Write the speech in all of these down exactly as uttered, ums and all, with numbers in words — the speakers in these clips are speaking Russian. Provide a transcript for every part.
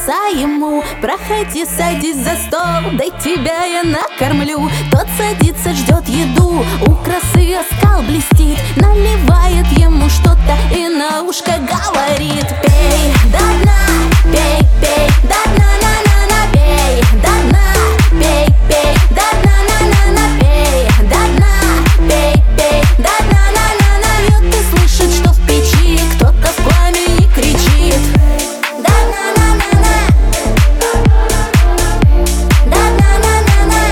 голоса ему: проходи, садись за стол, дай тебя я накормлю. Тот садится, ждет еду, у красы оскал блестит, наливает ему что-то и на ушко говорит: пей до дна, пей, пей до дна, на-на-на, пей до дна, пей, пей до дна, на-на-на, пей до дна, пей, пей до дна, на-на-на. Пьет и слышит, что в печи кто-то в пламени кричит: до дна, на-на-на, до дна, на-на-на.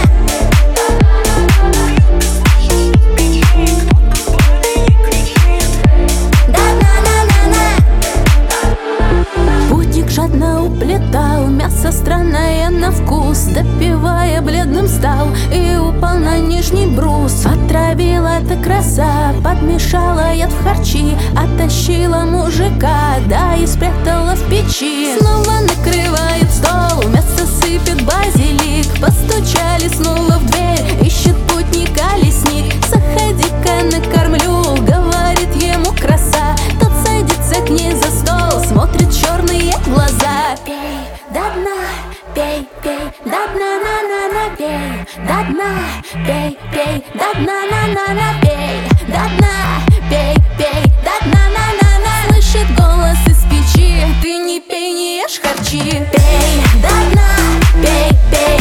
Путник жадно уплетал мясо странное на вкус, допивая бледным стал и упал на нижний брус. Отравила эта краса, подмешала яд в харчи, оттащила мужика, да и спрятала в печи. Снова накрывает стол, мясо сыпет базилик, постучали снова в дверь, ищет путника лесник. Заходи-ка накормлю, говорит ему краса. Тот садится к ней за стол, смотрит черные глаза: пей до дна, пей, пей до дна, на-на-на, пей до дна, пей, пей до дна, на-на-на, пей до дна, пей, пей до дна, на-на-на. Слышит голос из печи: ты не пей, не ешь харчи. Пей до дна, пей, пей